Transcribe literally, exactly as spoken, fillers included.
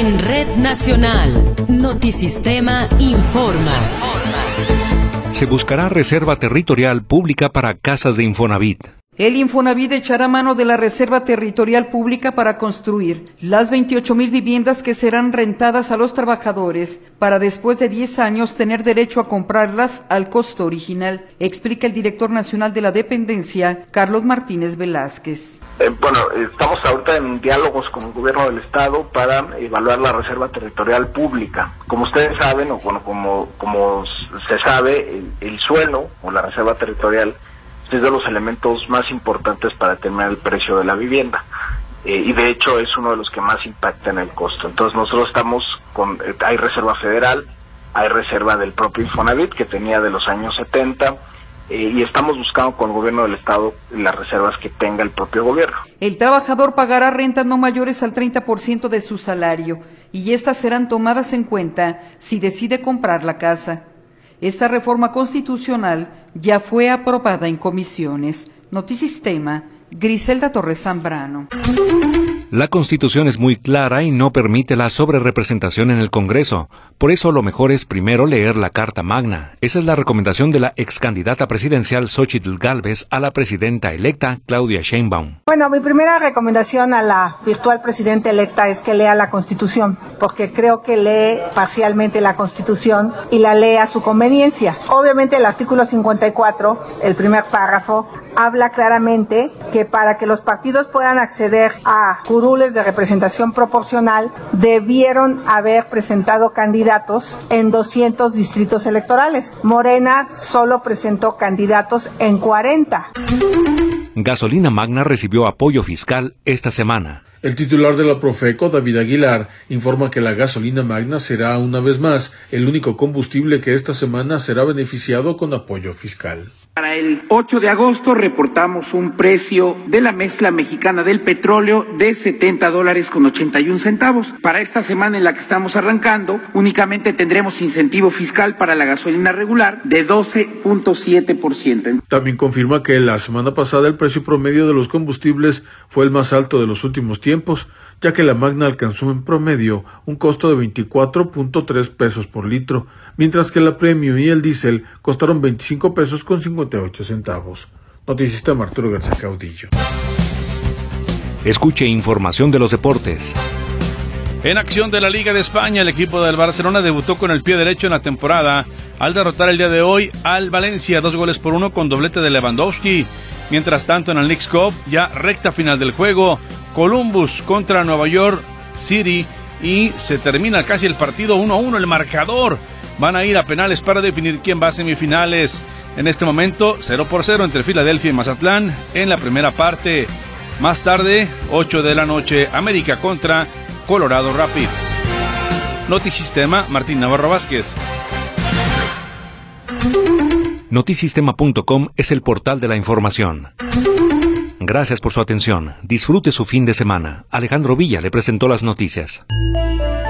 En Red Nacional, Notisistema informa. Se buscará reserva territorial pública para casas de Infonavit. El Infonavit echará mano de la Reserva Territorial Pública para construir las veintiocho mil viviendas que serán rentadas a los trabajadores para después de diez años tener derecho a comprarlas al costo original, explica el director nacional de la dependencia, Carlos Martínez Velázquez. Eh, bueno, estamos ahorita en diálogos con el gobierno del estado para evaluar la Reserva Territorial Pública. Como ustedes saben, o bueno, como, como se sabe, el, el suelo o la Reserva Territorial es de los elementos más importantes para determinar el precio de la vivienda, eh, y de hecho es uno de los que más impacta en el costo. Entonces nosotros estamos con, eh, hay reserva federal, hay reserva del propio Infonavit que tenía de los años setenta, eh, y estamos buscando con el gobierno del estado las reservas que tenga el propio gobierno. El trabajador pagará rentas no mayores al treinta por ciento de su salario, y estas serán tomadas en cuenta si decide comprar la casa. Esta reforma constitucional ya fue aprobada en comisiones. Notisistema, Griselda Torres Zambrano. La Constitución es muy clara y no permite la sobrerepresentación en el Congreso. Por eso lo mejor es primero leer la Carta Magna. Esa es la recomendación de la excandidata presidencial Xóchitl Gálvez a la presidenta electa Claudia Sheinbaum. Bueno, mi primera recomendación a la virtual presidenta electa es que lea la Constitución, porque creo que lee parcialmente la Constitución y la lee a su conveniencia. Obviamente el artículo cincuenta y cuatro, el primer párrafo, habla claramente que para que los partidos puedan acceder a curules de representación proporcional, debieron haber presentado candidatos en doscientos distritos electorales. Morena solo presentó candidatos en cuarenta. Gasolina Magna recibió apoyo fiscal esta semana. El titular de la Profeco, David Aguilar, informa que la gasolina Magna será una vez más el único combustible que esta semana será beneficiado con apoyo fiscal. Para el ocho de agosto reportamos un precio de la mezcla mexicana del petróleo de setenta dólares con ochenta y un centavos. Para esta semana en la que estamos arrancando, únicamente tendremos incentivo fiscal para la gasolina regular de doce punto siete por ciento. También confirma que la semana pasada el precio promedio de los combustibles fue el más alto de los últimos tiempos, ya que la Magna alcanzó en promedio un costo de veinticuatro punto tres pesos por litro, mientras que la Premium y el diésel costaron veinticinco pesos con cincuenta y ocho centavos. Notisistema, Arturo García Caudillo. Escuche información de los deportes. En acción de la Liga de España, el equipo del Barcelona debutó con el pie derecho en la temporada al derrotar el día de hoy al Valencia, dos goles por uno con doblete de Lewandowski. Mientras tanto, en el Leagues Cup, ya recta final del juego, Columbus contra Nueva York City y se termina casi el partido uno a uno el marcador. Van a ir a penales para definir quién va a semifinales. En este momento, cero por cero entre Filadelfia y Mazatlán en la primera parte. Más tarde, ocho de la noche, América contra Colorado Rapids. Notisistema, Martín Navarro Vázquez. Notisistema punto com es el portal de la información. Gracias por su atención. Disfrute su fin de semana. Alejandro Villa le presentó las noticias.